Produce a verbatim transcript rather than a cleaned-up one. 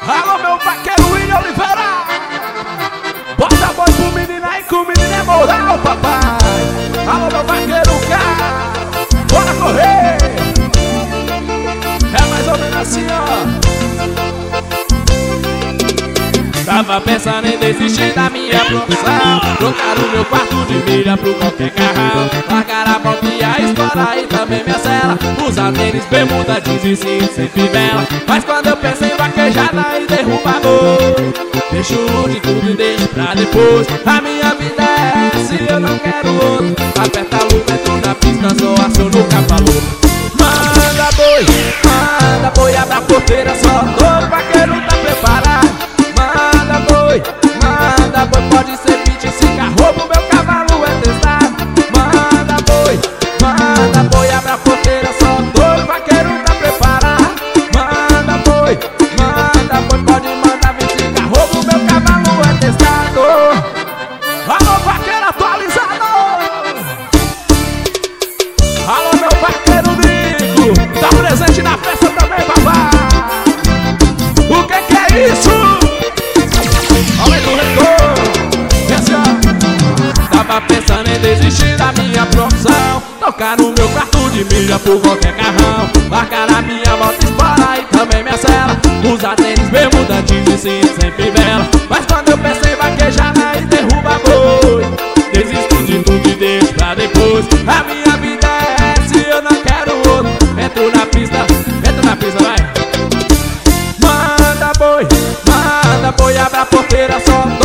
Alô, meu vaqueiro William Oliveira. Bota a voz pro menino aí, que o menino é moral, papai. Alô, meu vaqueiro K. Bora correr. É mais ou menos assim, ó. Tava pensando em desistir da minha profissão, trocar o meu quarto de milha pro qualquer carrão, largar a mão e a escola e também minha cela, usar tênis, bermuda, jeans e cinto sem fivela. Mas quando eu penso em vaquejada e derrubar boi, deixo de tudo e deixo pra depois. A minha vida é essa e eu não quero outro. Aperta a luva, entro na pista, sou aciono cavalo. Manda boi, manda boi, abre a porteira, só todo vaqueiro tá preparado. Manda boi, manda boi, pode ser vinte e cinco arroba, o meu cavalo é testado. Manda boi, manda boi, abre a porteira, só todo vaqueiro tá preparado. Manda boi, manda boi, pode mandar vinte e cinco arroba, o meu cavalo é testado. Alô, vaqueiro atualizado. Alô, meu vaqueiro Nico, tá presente na festa também, papai. O que que é isso? Tava pensando em desistir da minha profissão, tocar no meu quarto de milha por qualquer carrão, largar a minha moto espora e também minha cela, usar tênis, bermuda, jeans e cinto sem fivela. Mas quando eu pensei em vaquejada e derrubar boi, desisto de tudo e deixo pra depois. A minha vida é essa e eu não quero outro. Entro na pista, entro na pista, vai. Manda boi, manda boi, abre a porteira, só